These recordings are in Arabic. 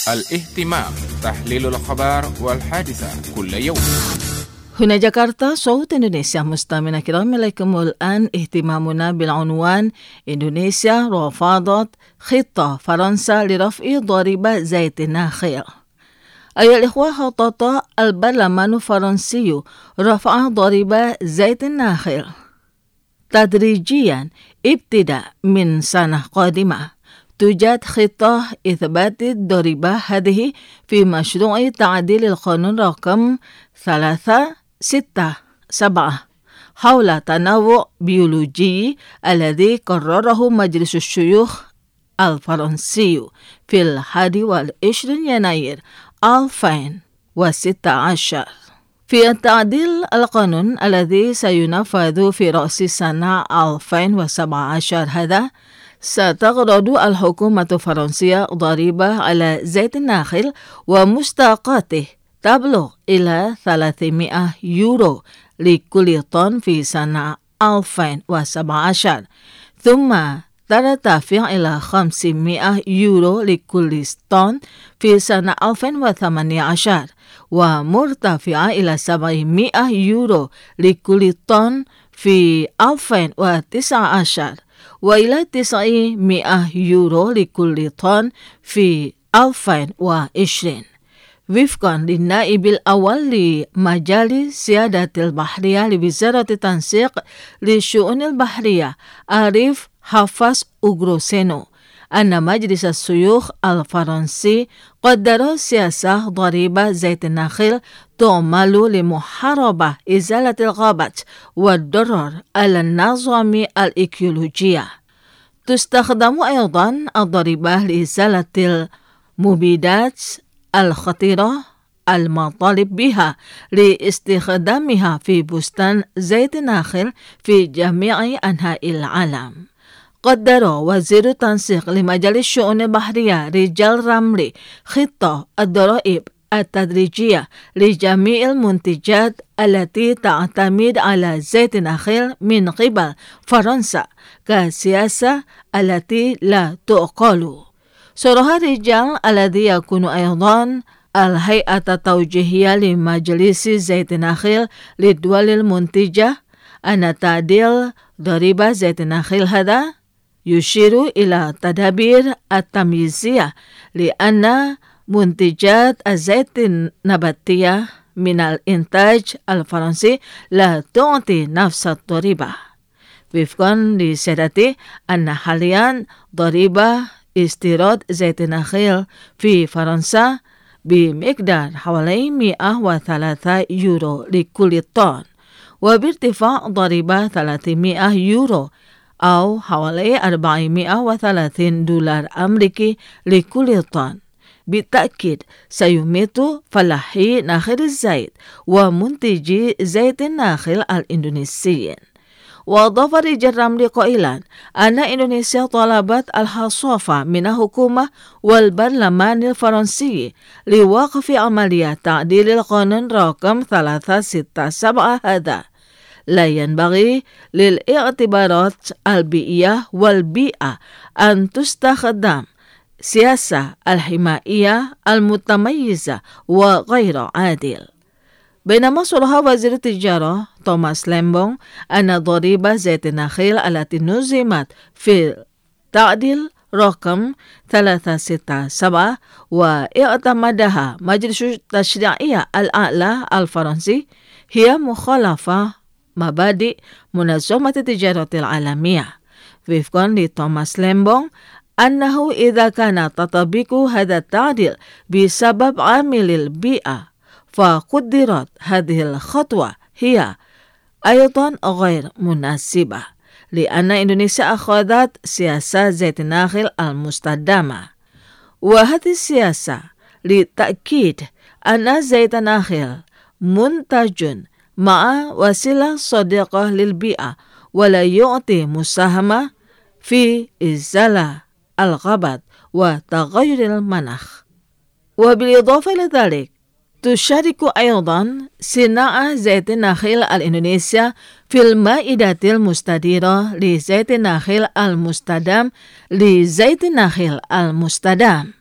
الاهتمام، تحليل الأخبار والحادثة كل يوم. هنا جاكرتا صوت إندونيسيا. مستمعينا الكرام، إليكم الآن اهتمامنا بالعنوان: إندونيسيا رفضت خطة فرنسا لرفع ضريبة زيت النخيل. أيها الإخوة، خطط البرلمان الفرنسي رفع ضريبة زيت النخيل تدريجيا ابتداء من سنة قادمة. توجد خطة إثبات الضريبة هذه في مشروع تعديل القانون رقم 367 حول تنوع بيولوجي الذي قرره مجلس الشيوخ الفرنسي في 21 يناير 2016. في التعديل القانون الذي سينفذ في رأس سنة 2017 هذا، ستغرد الحكومة الفرنسية ضريبة على زيت النخيل ومشتقاته تبلغ إلى 300 يورو لكل طن في سنة 2017، ثم ترتفع إلى 500 يورو لكل طن في سنة 2018، ومرتفعة إلى 700 يورو لكل طن في 2019، وإلى 900 يورو لكل طن في 2020. وفقا للنائب الأول لمجال سيادة البحرية لوزارة التنسيق للشؤون البحرية عارف حافظ أوغروسينو، أن مجلس الشيوخ الفرنسي قدر سياسة ضريبة زيت النخيل تعمل لمحاربة إزالة الغابات والضرر على النظام الإيكولوجي. تستخدم أيضا الضريبة لإزالة المبيدات الخطيرة المطالب بها لاستخدامها في بستان زيت النخيل في جميع أنحاء العالم. قدر وزير التنسيق لمجال الشؤون البحرية رجال رملي خطة الضرائب التدريجية لجميع المنتجات التي تعتمد على زيت النخيل من قبل فرنسا كسياسة التي لا تعقل. صرح الرجال الذي يكون أيضا الهيئة التوجيهية لمجلس زيت النخيل للدول المنتجة أن تعديل ضريبة زيت النخيل هذا يشير إلى تدابير التمييزية، لأن منتجات الزيت النباتية من الإنتاج الفرنسي لا تعطي نفس الضريبة. وفقا لسيادته أن حاليا ضريبة استيراد زيت النخيل في فرنسا بمقدار حوالي 103 يورو لكل طن، وبارتفاع ضريبة 300 يورو أو حوالي 430 دولار أمريكي لكل طن. بالتأكيد سيميت فلاحي نخيل الزيت ومنتجي زيت النخيل الإندونيسيين. وأضاف رجال رملي قائلا أن إندونيسيا طلبت الحصافة من الحكومة والبرلمان الفرنسي لوقف عملية تعديل القانون رقم 367 هذا. لا ينبغي للاعتبارات البيئية والبيئة أن تستخدم سياسة الحمائية المتميزة وغير عادل. بينما صرح وزير التجارة توماس لامبون أن ضريبة زيت النخيل التي نظمت في تعديل رقم 367 واعتمدها مجلس التشريعية الأعلى الفرنسي هي مخالفة مبادئ منظمة التجارة العالمية. وفقا لتوماس لامبون أنه إذا كان تطبيق هذا التعديل بسبب عامل البيئة، فقدرت هذه الخطوة هي أيضا غير مناسبة، لأن إندونيسيا أخذت سياسة زيت النخيل المستدامة، وهذه السياسة للتأكيد أن زيت النخيل منتج مع وسيلة صديقة للبيئة ولا يعطي مساهمة في إزالة الغابات وتغير المناخ. وبالإضافة إلى ذلك تشارك أيضا صناعة زيت النخيل الإندونيسيا في المائدة المستديرة لزيت النخيل المستدام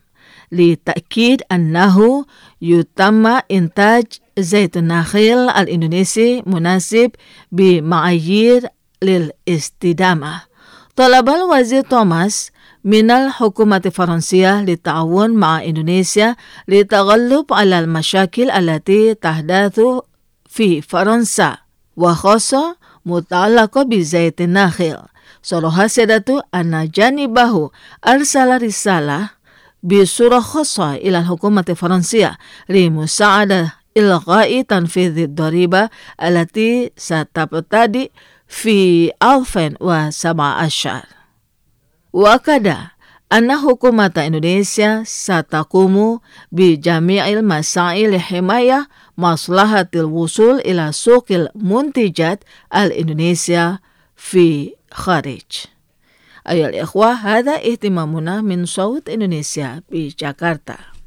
لتأكيد أنه يتم إنتاج زيت النخيل الإندونيسي مناسب بمعايير للاستدامة. طلب الوزير توماس من الحكومة الفرنسية للتعاون مع إندونيسيا للتغلب على المشاكل التي تحدث في فرنسا وخاصة متعلقة بزيت النخيل. صرح سيادته أن جانبه أرسل رسالة بصورة خاصة إلى الحكومة الفرنسية لمساعدة إلغاء تنفيذ الضريبة التي ستبتدئ في 2017. وأكد أن حكومة إندونيسيا ستقوم بجميع المساعي لحماية مصلحة الوصول إلى سوق المنتجات الإندونيسية في خارج. أيها الإخوة، هذا اهتمامنا من صوت إندونيسيا بجاكرتا.